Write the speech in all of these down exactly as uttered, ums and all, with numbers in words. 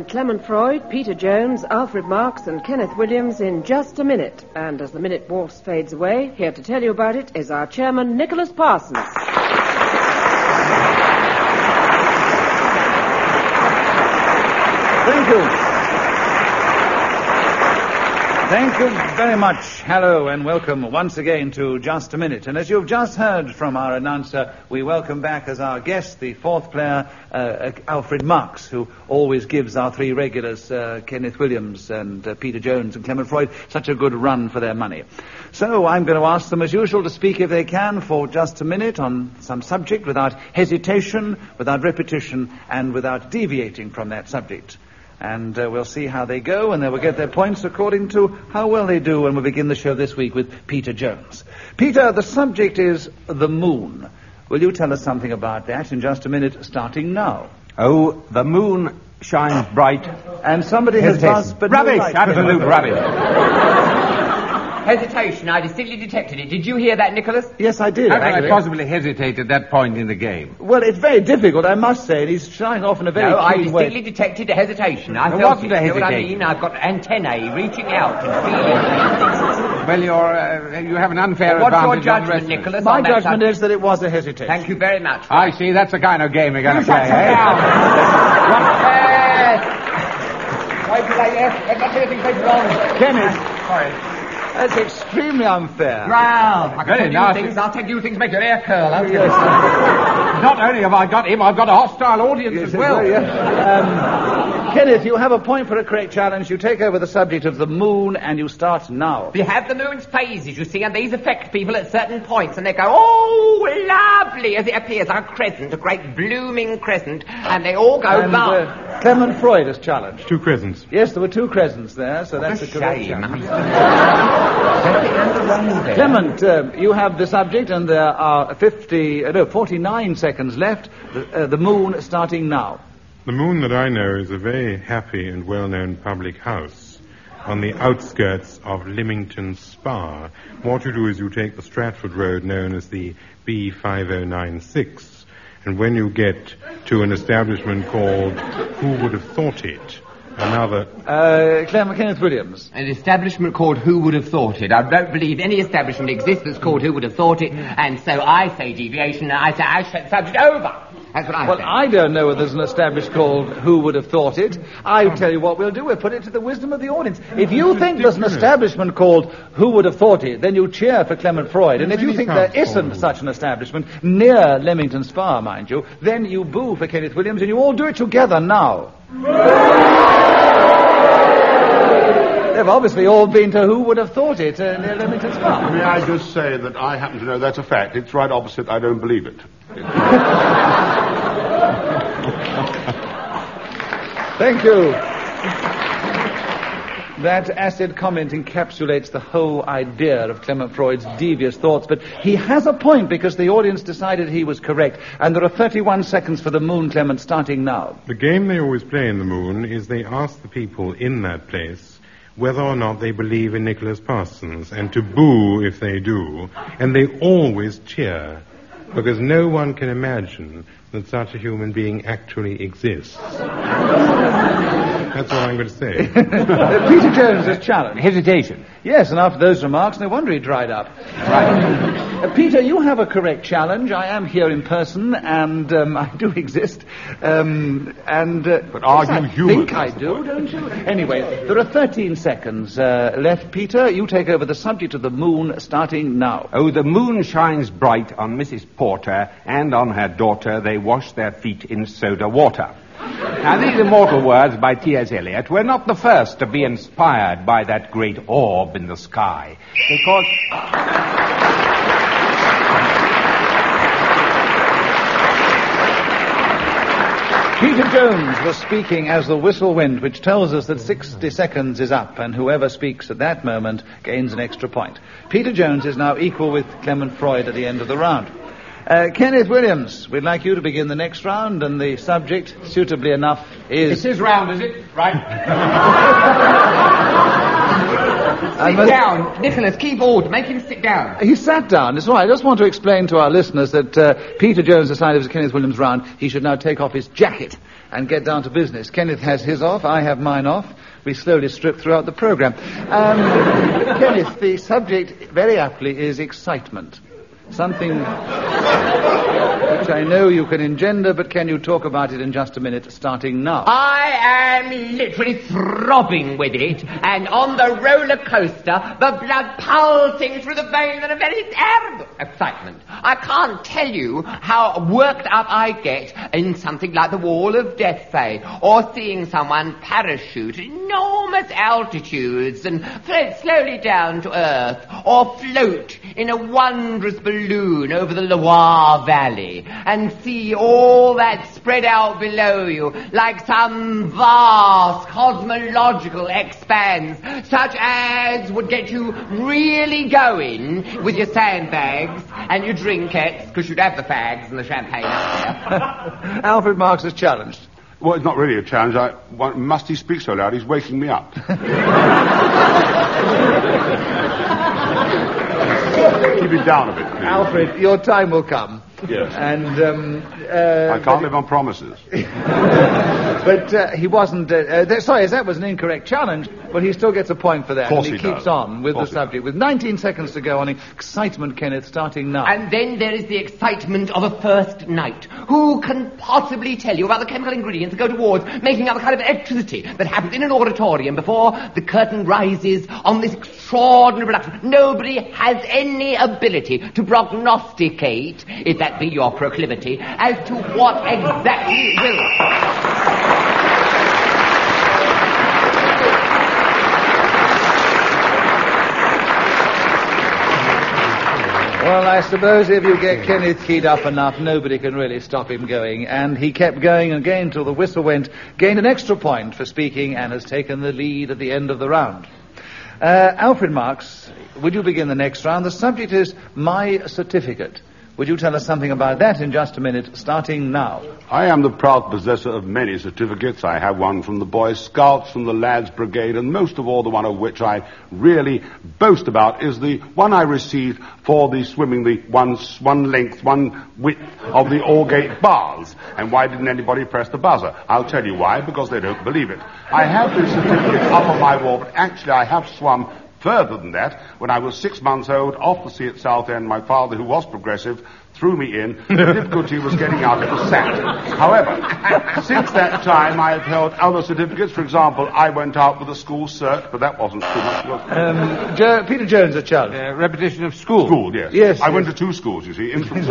and Clement Freud, Peter Jones, Alfred Marks and Kenneth Williams in just a minute. And as the minute waltz fades away, here to tell you about it is our chairman, Nicholas Parsons. Thank you. Thank you very much. Hello and welcome once again to Just a Minute. And as you've just heard from our announcer, we welcome back as our guest the fourth player, uh, Alfred Marks, who always gives our three regulars, uh, Kenneth Williams and uh, Peter Jones and Clement Freud, such a good run for their money. So I'm going to ask them, as usual, to speak, if they can, for just a minute on some subject without hesitation, without repetition, and without deviating from that subject. And uh, we'll see how they go, and they will get their points according to how well they do when we begin the show this week with Peter Jones. Peter, the subject is the moon. Will you tell us something about that in just a minute, starting now? Oh, the moon shines bright. And somebody has buzzed, but rubbish, no light. absolute rubbish. Hesitation. I distinctly detected it. Did you hear that, Nicholas? Yes, I did. How can actually. I possibly hesitate at that point in the game? Well, it's very difficult, I must say, and he's shining off in a very no, I keen distinctly way. detected a hesitation. I There felt wasn't it. a You know what I hesitation. mean? I've got antennae reaching out and feeling. Well, you're, uh, you have an unfair What's your advantage on the judgment, rest of us. Nicholas? My on that judgment subject? is that it was a hesitation. Thank you very much. I see, that's the kind of game we're going to You play, shut him eh? down. Yes. Wait till I left. Let not anything take long. Kenneth, Sorry. that's extremely unfair. Well, I can Very tell you nasty. things. I'll tell you things make your hair curl. I'll tell you. Not only have I got him, I've got a hostile audience Yes, as well. yes, yeah. um, Kenneth, you have a point for a correct challenge. You take over the subject of the moon, and you start now. We have the moon's phases, you see, and these affect people at certain points, and they go, oh, lovely, as it appears, a crescent, a great blooming crescent, and they all go, And bum. uh, Clement Freud has challenged. Two crescents. Yes, there were two crescents there, so that's a a correct shame. challenge. Very underrun there. Clement, uh, you have the subject, and there are fifty, uh, no, forty-nine seconds left. The, uh, the moon starting now. The moon that I know is a very happy and well-known public house on the outskirts of Lymington Spa. What you do is you take the Stratford Road known as the B five oh nine six, and when you get to an establishment called Who Would Have Thought It, another... Uh, Clement Kenneth Williams. An establishment called Who Would Have Thought It. I don't believe any establishment exists that's called Who Would Have Thought It, and so I say deviation, and I say I shut the subject over. That's what I Well, say. I don't know whether there's an established called Who Would Have Thought It. I'll tell you what we'll do. We'll put it to the wisdom of the audience. If you think there's an establishment called Who Would Have Thought It, then you cheer for Clement Freud. And if you think there isn't such an establishment, near Leamington Spa, mind you, then you boo for Kenneth Williams, and you all do it together now. They've obviously all been to Who Would Have Thought It uh, near Leamington Spa. May I just say that I happen to know that's a fact. It's right opposite. I don't believe it. Thank you. That acid comment encapsulates the whole idea of Clement Freud's devious thoughts, but he has a point because the audience decided he was correct, and there are thirty-one seconds for the moon, Clement, starting now. The game they always play in the moon is they ask the people in that place whether or not they believe in Nicholas Parsons, and to boo if they do, and they always cheer, because no one can imagine that such a human being actually exists. That's all I'm going to say. Uh, Peter Jones is challenged. Hesitation. Yes, and after those remarks, no wonder he dried up. Right. Uh, Peter, you have a correct challenge. I am here in person, and um, I do exist. Um, and uh, But are yes, you I human? think I do, don't you? Anyway, there are thirteen seconds uh, left. Peter, you take over the subject of the moon, starting now. Oh, the moon shines bright on Missus Porter and on her daughter. They wash their feet in soda water. Now, these immortal words by T S Eliot were not the first to be inspired by that great orb in the sky, because... Peter Jones was speaking as the whistle went, which tells us that sixty seconds is up, and whoever speaks at that moment gains an extra point. Peter Jones is now equal with Clement Freud at the end of the round. Uh, Kenneth Williams, we'd like you to begin the next round, and the subject, suitably enough, is... It's his round, is it? Right. Sit must- down. Nicholas, keep order. Make him sit down. He sat down. It's all right. I just want to explain to our listeners that uh, Peter Jones decided as Kenneth Williams round, he should now take off his jacket and get down to business. Kenneth has his off. I have mine off. We slowly strip throughout the programme. Um, Kenneth, the subject, very aptly, is excitement. Something which I know you can engender, but can you talk about it in just a minute, starting now? I am literally throbbing with it, and on the roller coaster, the blood pulsing through the veins in a very terrible excitement. I can't tell you how worked up I get in something like the Wall of Death, say, or seeing someone parachute at enormous altitudes and float slowly down to Earth, or float in a wondrous balloon over the Loire Valley and see all that spread out below you like some vast cosmological expanse, such as would get you really going with your sandbags and your drinkettes, because you'd have the fags and the champagne up there. Alfred Marks is challenged. Well, it's not really a challenge. I, why, must he speak so loud? He's waking me up. Keep it down a bit, please. Alfred, your time will come. Yes. And, um... Uh, I can't live on promises. But uh, he wasn't... Uh, uh, th- sorry, that was an incorrect challenge, but he still gets a point for that. Of course and he, he keeps does. on with the Of course he subject. With nineteen seconds to go on excitement, Kenneth, starting now. And then there is the excitement of a first night. Who can possibly tell you about the chemical ingredients that go towards making up the kind of electricity that happens in an auditorium before the curtain rises on this extraordinary production? Nobody has any ability to prognosticate, if that be your proclivity, as to what exactly will... Well, I suppose if you get Kenneth keyed up enough, nobody can really stop him going. And he kept going again till the whistle went, gained an extra point for speaking, and has taken the lead at the end of the round. Uh, Alfred Marks, would you begin the next round? The subject is My Certificate. Would you tell us something about that in just a minute, starting now? I am the proud possessor of many certificates. I have one from the Boy Scouts, from the Lads Brigade, and most of all, the one of which I really boast about is the one I received for the swimming the one, one length, one width of the Aldgate Bars. And why didn't anybody press the buzzer? I'll tell you why, because they don't believe it. I have this certificate up on my wall, but actually I have swum further than that. When I was six months old, off the sea at Southend, my father, who was progressive, threw me in. The difficulty was getting out of the sand. However, since that time, I have held other certificates. For example, I went out with a school cert, but that wasn't too much. Um, jo- Peter Jones, a child. Uh, repetition of school. School, yes. Yes, I yes. went to two schools, you see. Infants.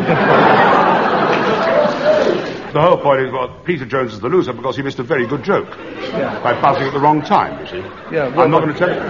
The whole point is, well, Peter Jones is the loser because he missed a very good joke. Yeah. By buzzing at the wrong time, you see. Yeah, well, I'm not going to tell you.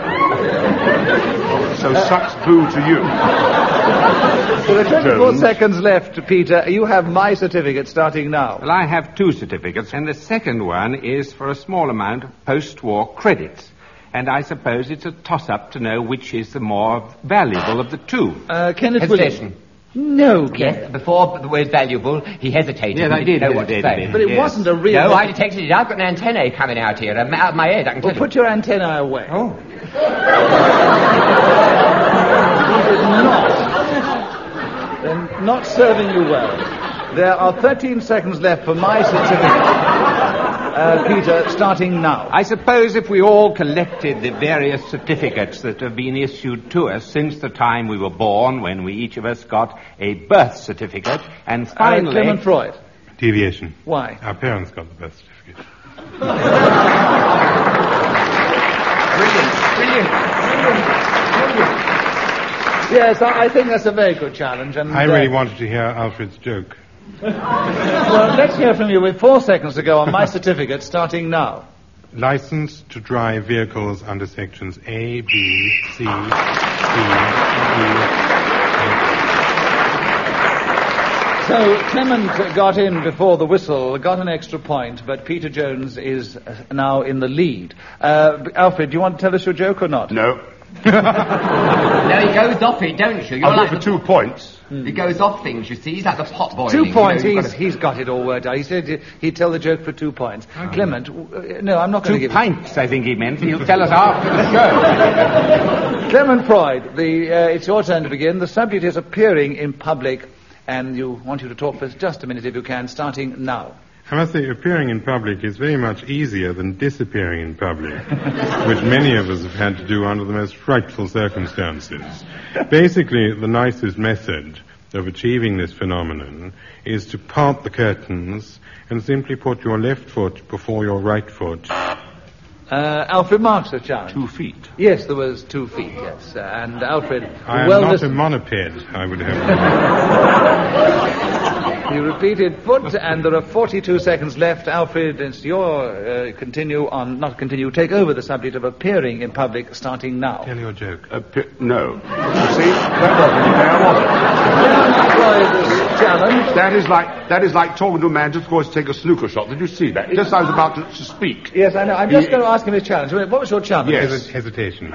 So sucks boo to you. So there are twenty-four Jones. seconds left, Peter. You have My Certificate starting now. Well, I have two certificates, and the second one is for a small amount of post-war credits. And I suppose it's a toss-up to know which is the more valuable of the two. Uh, Kenneth Hesitation. Williams. No, Yes, Kenneth. before the word valuable, he hesitated. Yes, He I did didn't know what to hesitate a say. bit. But it Yes. wasn't a real... No, I detected it. I've got an antennae coming out here, um, out of my head, I can Well, tell put your antennae away. you. Oh. Not. They're not serving you well. There are thirteen seconds left for My Certificate. Uh, Peter, starting now. I suppose if we all collected the various certificates that have been issued to us since the time we were born, when we each of us got a birth certificate, and Uh, finally... Clement Freud. Deviation. Why? Our parents got the birth certificate. Brilliant, brilliant. Yes, I, I think that's a very good challenge. And I really uh, wanted to hear Alfred's joke. Well, let's hear from you with four seconds to go on My Certificate, starting now. License to drive vehicles under sections A, B, C, D, E, So Clement got in before the whistle, got an extra point, but Peter Jones is uh, now in the lead. Uh, Alfred, do you want to tell us your joke or not? No. No, he goes off it, don't you? You're I'll like go for the- two points. He goes off things, you see. He's like the pot boiling. Two you points. know, you've he's, got he's got it all worked out. He said he'd tell the joke for two points. Clement, w- uh, no, I'm not going to Two give pints, I think he meant. He'll tell us after the show. Clement Freud, the, uh, it's your turn to begin. The subject is appearing in public, and you want you to talk for just a minute if you can, starting now. I must say, appearing in public is very much easier than disappearing in public, which many of us have had to do under the most frightful circumstances. Basically, the nicest method of achieving this phenomenon is to part the curtains and simply put your left foot before your right foot. Uh, Alfred Marks, a challenge. Two feet. Yes, there was two feet, yes. Uh, and Alfred, I am well not lis- a monoped, I would have. You repeated foot, and there are forty-two seconds left. Alfred, it's your uh, continue on, not continue, take over the subject of appearing in public, starting now. Tell your joke. Appi- no. You see, that wasn't fair, was it? Freud's challenge. That is like that is like talking to a man just going to take a snooker shot. Did you see that? Just as I was about to, to speak. Yes, I know. I'm just He- going to ask him his challenge. What was your challenge? Yes. Hes- hesitation.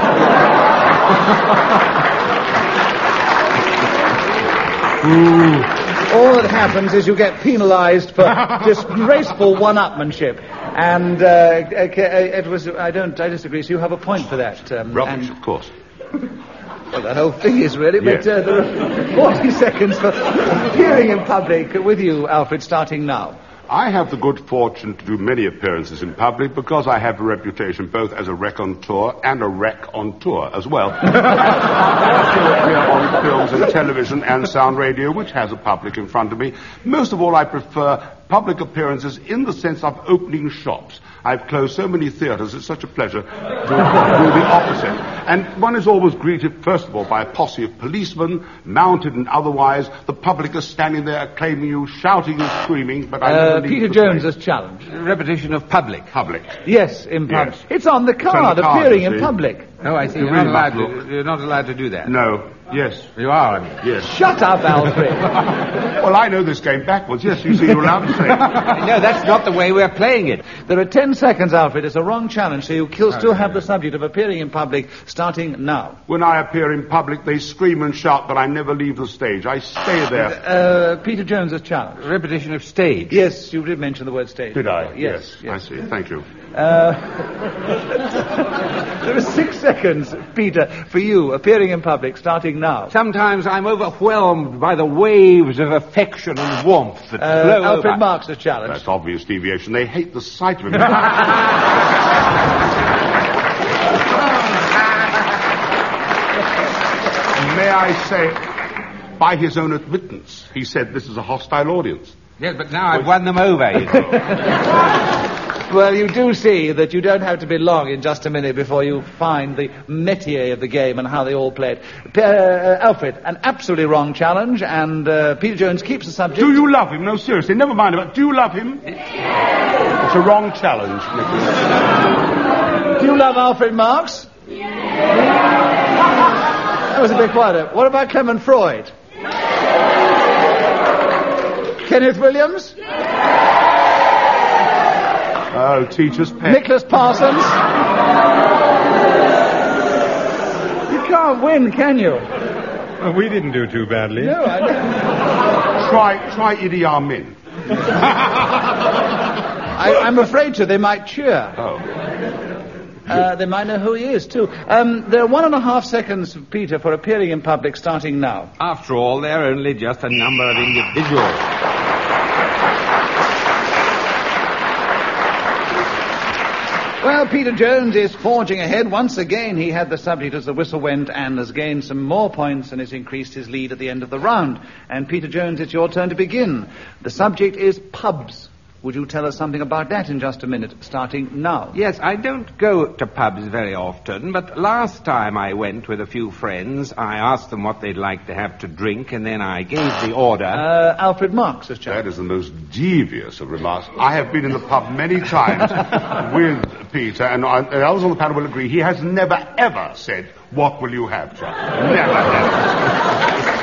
All that happens is you get penalised for disgraceful one-upmanship. And uh, okay, it was, I don't, I disagree, so you have a point for that. Um, Rubbish, and, of course. well, the whole thing is really, but Yes. uh, there are forty seconds for appearing in public with you, Alfred, starting now. I have the good fortune to do many appearances in public because I have a reputation both as a raconteur and a wreck on tour as well. I still appear on films and television and sound radio, which has a public in front of me. Most of all, I prefer public appearances in the sense of opening shops. I've closed so many theatres, it's such a pleasure to do the opposite. And one is always greeted, first of all, by a posse of policemen, mounted and otherwise. The public are standing there acclaiming you, shouting and screaming, but I Uh, never leave Peter the Jones place. has challenged. Repetition of public. Public. Yes, in public. Yes. It's on the It's on card, the card, appearing you in see. public. Oh, I see. You You're not, really allowed must to, you're not allowed to do that. No. Yes. You are, I mean. Yes. Shut up, Alfred. Well, I know this game backwards. Yes, you see, you're allowed to say it. No, that's not the way we're playing it. There are ten seconds, Alfred. It's a wrong challenge, so you kill, still have the subject of appearing in public, starting now. When I appear in public, they scream and shout, but I never leave the stage. I stay there. Uh, Peter Jones has challenged. Repetition of stage. Yes, you did mention the word stage. Did I? Yes. I see. Thank you. There are six seconds, Peter, for you, appearing in public, starting now. Sometimes I'm overwhelmed by the waves of affection and warmth that Uh, flow Alfred over. Marks has challenged. That's obvious deviation. They hate the sight of him. May I say, by his own admittance, he said this is a hostile audience. Yes, but now I've won them over, you see. Well, you do see that you don't have to be long in just a minute before you find the métier of the game and how they all play it. P- uh, Alfred, an absolutely wrong challenge, and uh, Peter Jones keeps the subject. Do you love him? No, seriously, never mind about. Do you love him? It's a wrong challenge, Nicholas. Do you love Alfred Marks? That was a bit quieter. What about Clement Freud? Kenneth Williams? Oh, teacher's pet. Nicholas Parsons? You can't win, can you? Well, we didn't do too badly. No, I don't. Try, try Idi Amin. I, I'm afraid to. They might cheer. Oh. Uh, they might know who he is, too. Um, there are one and a half seconds, Peter, for appearing in public, starting now. After all, they're only just a number of individuals. Well, Peter Jones is forging ahead. Once again, he had the subject as the whistle went and has gained some more points and has increased his lead at the end of the round. And Peter Jones, it's your turn to begin. The subject is pubs. Would you tell us something about that in just a minute, starting now? Yes, I don't go to pubs very often, but last time I went with a few friends, I asked them what they'd like to have to drink, and then I gave the order. Uh, Alfred Marks has That challenged. is the most devious of remarks. I have been in the pub many times with Peter, and, I, and others on the panel will agree, he has never, ever said, what will you have, Chuck? Never, ever.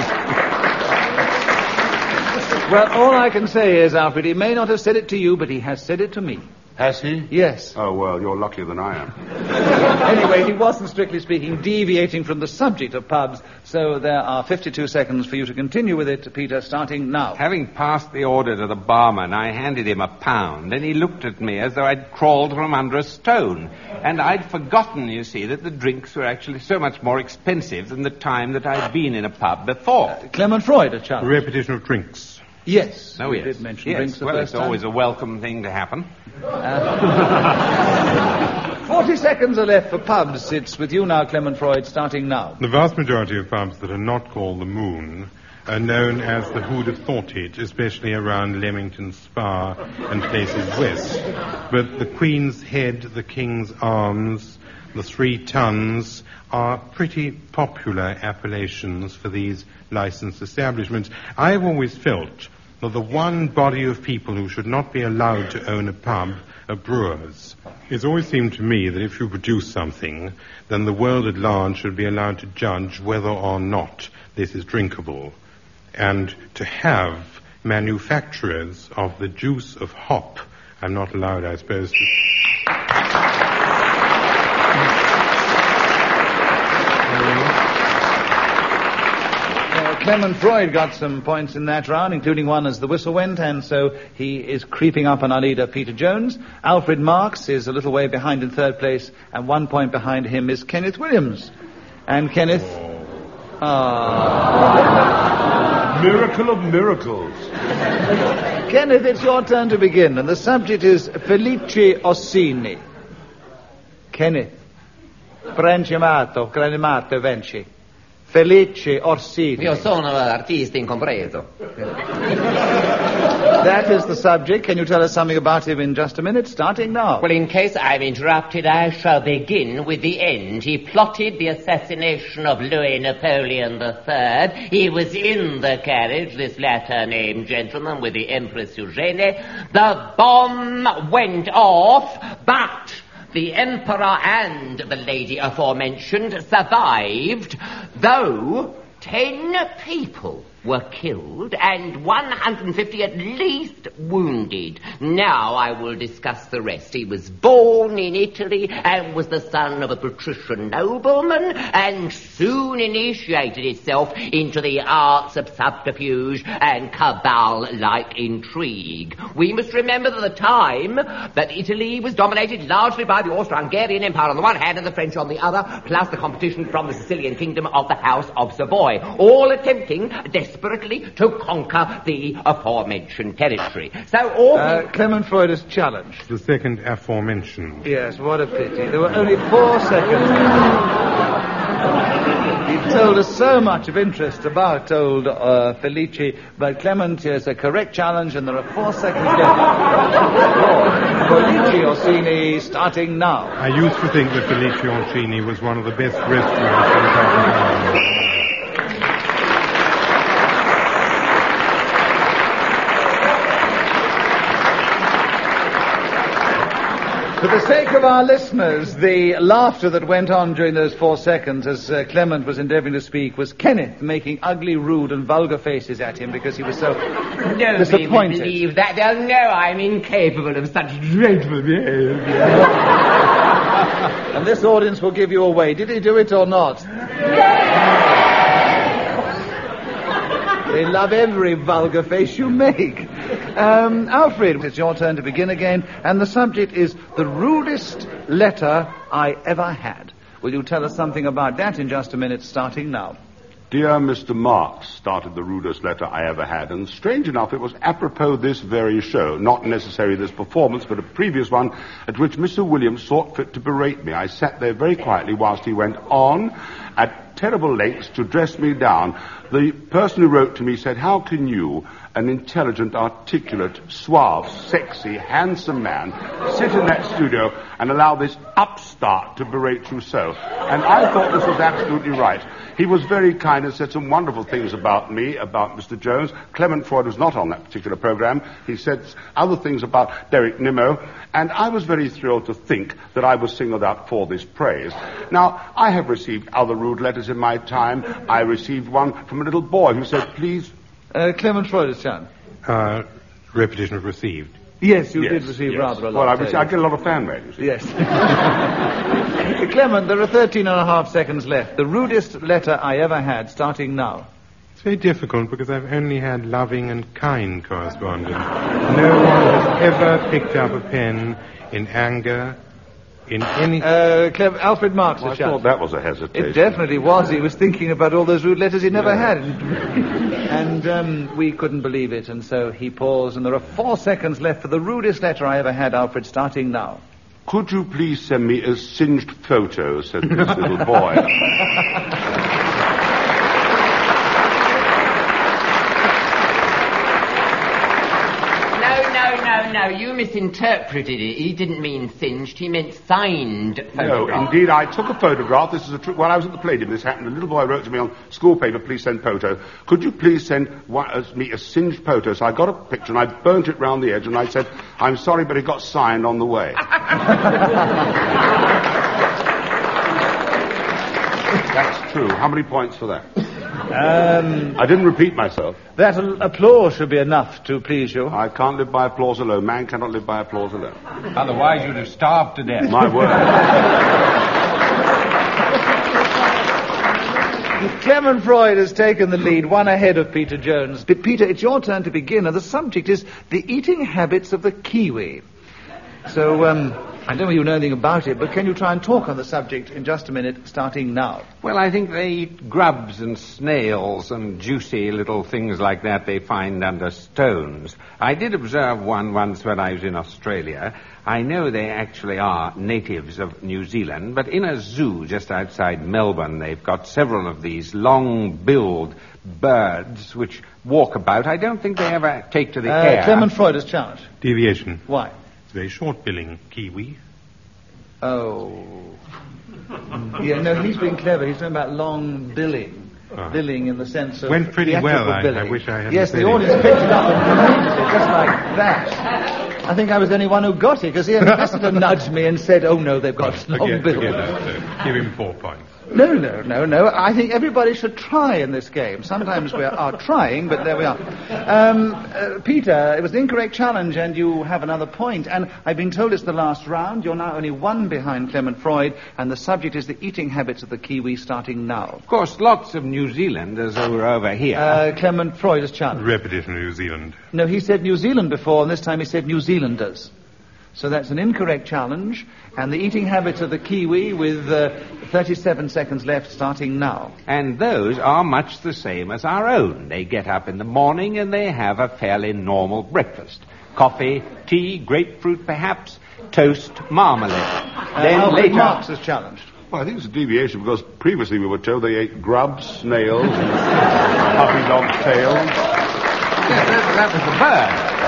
Well, all I can say is, Alfred, he may not have said it to you, but he has said it to me. Has he? Yes. Oh, well, you're luckier than I am. Anyway, he wasn't, strictly speaking, deviating from the subject of pubs, so there are fifty-two seconds for you to continue with it, Peter, starting now. Having passed the order to the barman, I handed him a pound, and he looked at me as though I'd crawled from under a stone. And I'd forgotten, you see, that the drinks were actually so much more expensive than the time that I'd been in a pub before. Uh, Clement Freud, a challenge. Repetition of drinks. Yes. Oh, we yes. did mention yes. drinks the well, first it's time. always a welcome thing to happen. Forty seconds are left for pubs. It's with you now, Clement Freud, starting now. The vast majority of pubs that are not called the Moon are known as the Who'd Have Thought It, especially around Leamington Spa and places west. But the Queen's Head, the King's Arms, the Three Tons are pretty popular appellations for these licensed establishments. I've always felt that the one body of people who should not be allowed to own a pub are brewers. It's always seemed to me that if you produce something, then the world at large should be allowed to judge whether or not this is drinkable. And to have manufacturers of the juice of hop, I'm not allowed, I suppose, to... Clement Freud got some points in that round, including one as the whistle went, and so he is creeping up on our leader, Peter Jones. Alfred Marks is a little way behind in third place, and one point behind him is Kenneth Williams. And Kenneth... Ah. Miracle of miracles. Kenneth, it's your turn to begin, and the subject is Felice Orsini. Kenneth. Franciamato, Granimato, Venci. Felice Orsini. Io sono artista incompreso. That is the subject. Can you tell us something about him in just a minute, starting now? Well, in case I'm interrupted, I shall begin with the end. He plotted the assassination of Louis Napoleon the Third. He was in the carriage, this latter-named gentleman, with the Empress Eugenie. The bomb went off, but... the Emperor and the lady aforementioned survived, though ten people were killed and one hundred fifty at least wounded. Now I will discuss the rest. He was born in Italy and was the son of a patrician nobleman and soon initiated itself into the arts of subterfuge and cabal-like intrigue. We must remember that the time that Italy was dominated largely by the Austro-Hungarian Empire on the one hand and the French on the other, plus the competition from the Sicilian kingdom of the House of Savoy, all attempting desperately to conquer the aforementioned territory. So all... Uh, Clement Freud is challenged. The second aforementioned. Yes, what a pity. There were only four seconds. He told us so much of interest about old uh, Felice, but Clement is a correct challenge, and there are four seconds left. Felice Orsini, starting now. I used to think that Felice Orsini was one of the best restaurants in town. For the sake of our listeners, the laughter that went on during those four seconds as uh, Clement was endeavouring to speak was Kenneth making ugly, rude and vulgar faces at him because he was so Nobody disappointed. will believe that. They'll know I'm incapable of such dreadful behavior. And this audience will give you away. Did he do it or not? They love every vulgar face you make. Um, Alfred, it's your turn to begin again, and the subject is the rudest letter I ever had. Will you tell us something about that in just a minute, starting now? Dear Mister Marks started the rudest letter I ever had, and strange enough, it was apropos this very show, not necessarily this performance, but a previous one at which Mister Williams thought fit to berate me. I sat there very quietly whilst he went on at terrible lengths to dress me down. The person who wrote to me said, "How can you, an intelligent, articulate, suave, sexy, handsome man, sit in that studio and allow this upstart to berate you so?" And I thought this was absolutely right. He was very kind and said some wonderful things about me, about Mister Jones. Clement Freud was not on that particular program. He said other things about Derek Nimmo, and I was very thrilled to think that I was singled out for this praise. Now, I have received other rude letters in my time. I received one from a little boy who said, "Please..." Uh, Clement Freud's turn. Uh, repetition of received. Yes, you Yes, did receive yes. rather a lot. Well, I, uh, received, I get a lot of fan mail, you see. Yes. Clement, there are thirteen and a half seconds left. The rudest letter I ever had, starting now. It's very difficult because I've only had loving and kind correspondence. No one has ever picked up a pen in anger, in any... Uh, Clem- Alfred Marks Well, I has shouted. thought that was a hesitation. It definitely was. He was thinking about all those rude letters he never Yeah. had. And um, we couldn't believe it, and so he paused, and there are four seconds left for the rudest letter I ever had, Alfred, starting now. Could you please send me a singed photo, said this little boy. No, no, you misinterpreted it. He didn't mean singed, he meant signed No, photograph. indeed, I took a photograph. This is a tr- while I was at the Palladium, this happened. A little boy wrote to me on school paper, please send photo. Could you please send one, uh, me a singed photo? So I got a picture and I burnt it round the edge and I said, I'm sorry, but it got signed on the way. That's true. How many points for that? Um, I didn't repeat myself. that al- applause should be enough to please you. I can't live by applause alone. Man cannot live by applause alone. Otherwise, you'd have starved to death. My word. Clement Freud has taken the lead, one ahead of Peter Jones. But Peter, it's your turn to begin, and the subject is the eating habits of the kiwi. So, um, I don't know if you know anything about it, but can you try and talk on the subject in just a minute, starting now? Well, I think they eat grubs and snails and juicy little things like that they find under stones. I did observe one once when I was in Australia. I know they actually are natives of New Zealand, but in a zoo just outside Melbourne, they've got several of these long-billed birds which walk about. I don't think they ever take to the Uh, air. Clement Freud has challenged. deviation. Why? It's very short-billing kiwi. Oh. Yeah, no, he's been clever. He's talking about long billing. Ah. Billing in the sense of... Went pretty theatrical well. I- I billing. wish I hadn't Yes, said the it. audience picked it up immediately, just like that. I think I was the only one who got it, because the ambassador nudged me and said, oh, no, they've got long Forget, bills. forget that. So give him four points. No, no, no, no. I think everybody should try in this game. Sometimes we are trying, but there we are. Um, uh, Peter, it was an incorrect challenge, and you have another point. And I've been told it's the last round. You're now only one behind Clement Freud, and the subject is the eating habits of the kiwi, starting now. Of course, lots of New Zealanders who are over here. Uh, Clement Freud is challenged. Repetition of New Zealand. No, he said New Zealand before, and this time he said New Zealanders. So that's an incorrect challenge. And the eating habits of the kiwi with uh, thirty-seven seconds left, starting now. And those are much the same as our own. They get up in the morning and they have a fairly normal breakfast. Coffee, tea, grapefruit perhaps, toast, marmalade. Uh, then Alfred later... Marks is challenged. Well, I think it's a deviation because previously we were told they ate grubs, snails, and puppy dog tails. Yes, that, that was the bird.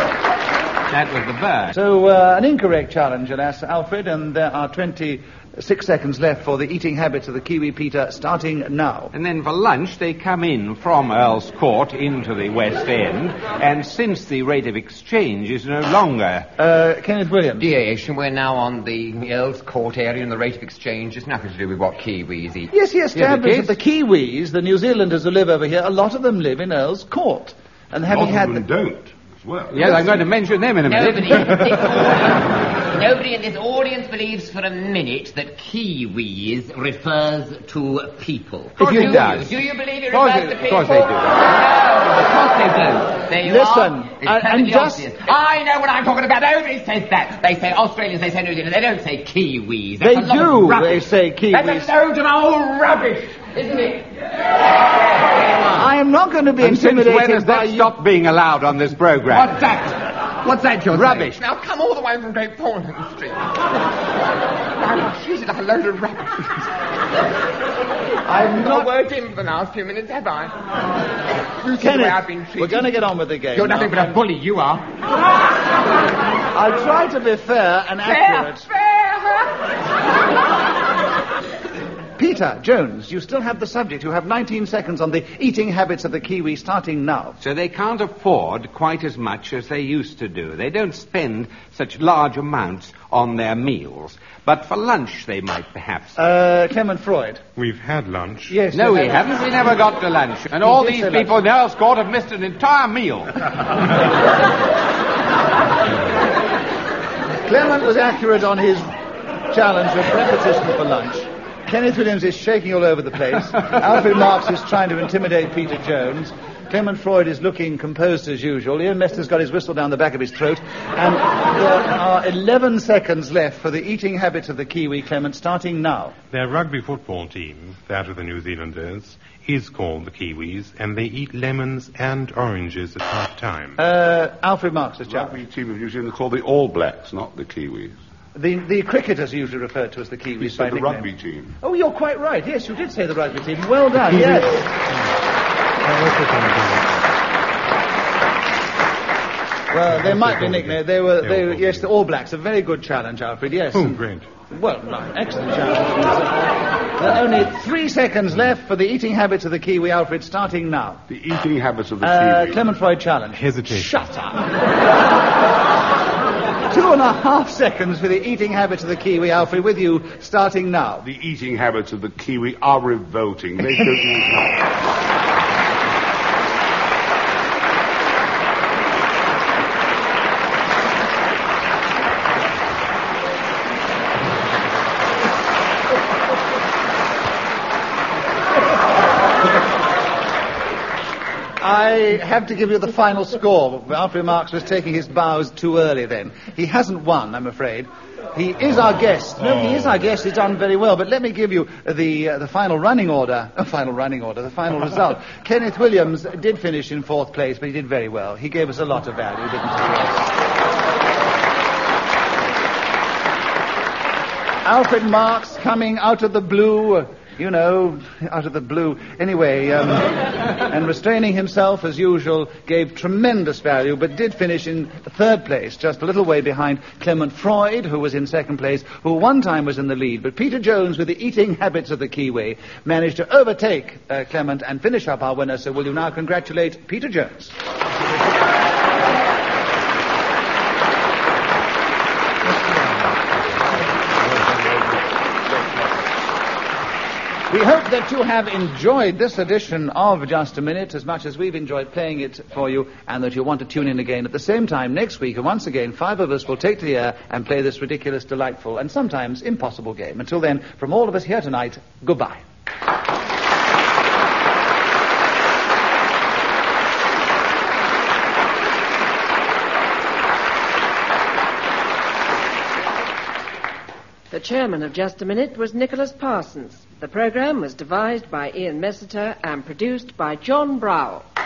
That was the bird. So, uh, an incorrect challenge, alas, Alfred, and there are twenty-six seconds left for the eating habits of the kiwi, Peter, starting now. And then for lunch, they come in from Earl's Court into the West End, and since the rate of exchange is no longer... Uh, Kenneth Williams. Deviation, we're now on the Earl's Court area and the rate of exchange has nothing to do with what kiwis eat. Yes, he established Yes, that the Kiwis, the New Zealanders who live over here, a lot of them live in Earl's Court. And A having lot had of them the... don't as well. Yes, I'm going to mention them in a minute. Nobody in, this audience, nobody in this audience believes for a minute that kiwis refers to people. course do it does. You? Do you believe it Of course refers it- to of people? course they do. No, of course they don't. There you Listen, are. It's and- and perfectly just- obvious. I know what I'm talking about. Nobody says that. They say Australians, they say New Zealand. They don't say kiwis. That's They a lot do. of rubbish. They say kiwis. That's a load of old rubbish, isn't it? I am not going to be And since when intimidated has by that you. stopped being allowed on this program? What's that? What's that you're Rubbish. saying? Now come all the way from Great Portland Street. I've treated like a load of rubbish. I'm Not a not... word in for the last few minutes, have I? You see the way I've been Kenneth, treated. we're going to get on with the game. You're nothing now. but a bully, you are. I'll try to be fair and Fair, accurate. fair. Peter Jones, you still have the subject. You have nineteen seconds on the eating habits of the kiwi, starting now. So they can't afford quite as much as they used to do. They don't spend such large amounts on their meals. But for lunch they might perhaps. Uh, Clement Freud. We've had lunch. Yes. no, you we have- haven't. We never got to lunch. And He all did these say people in Earl's Court have missed an entire meal. Clement was accurate on his challenge of repetition for lunch. Kenneth Williams is shaking all over the place. Alfred Marks is trying to intimidate Peter Jones. Clement Freud is looking composed as usual. Ian Mester's got his whistle down the back of his throat. And there are eleven seconds left for the eating habits of the Kiwi, Clement, starting now. Their rugby football team, that of the New Zealanders, is called the Kiwis, and they eat lemons and oranges at half time. Uh, Alfred Marks is The rugby team of New Zealand are called the All Blacks, not the Kiwis. The, the cricketers are usually referred to as the Kiwis You by said the nickname. rugby team. Oh, you're quite right. Yes, you did say the rugby team. Well done, yes. Well, they might be nicknamed. They were, they were, yes, the All Blacks. A very good challenge, Alfred, yes. Oh, And- great. Well, no, excellent challenge. There are only three seconds left for the eating habits of the Kiwi, Alfred, starting now. The eating habits of the Uh, Kiwi. Clement Freud challenge. Hesitation. Shut up. Two and a half seconds for the eating habits of the Kiwi, Alfred, with you, starting now. The eating habits of the Kiwi are revolting. They don't eat much. I have to give you the final score. Alfred Marks was taking his bows too early then. He hasn't won, I'm afraid. He is our guest. No, he is our guest. He's done very well. But let me give you the uh, the final running order. Uh, final running order. The final result. Kenneth Williams did finish in fourth place, but he did very well. He gave us a lot of value, didn't he? Alfred Marks coming out of the blue. You know, out of the blue. Anyway, um, and restraining himself as usual, gave tremendous value, but did finish in third place, just a little way behind Clement Freud, who was in second place, who one time was in the lead. But Peter Jones, with the eating habits of the Kiwi, managed to overtake uh, Clement and finish up our winner. So will you now congratulate Peter Jones? We hope that you have enjoyed this edition of Just a Minute as much as we've enjoyed playing it for you, and that you want to tune in again at the same time next week. And once again, five of us will take to the air and play this ridiculous, delightful, and sometimes impossible game. Until then, from all of us here tonight, goodbye. The chairman of Just a Minute was Nicholas Parsons. The programme was devised by Ian Messiter and produced by John Browell.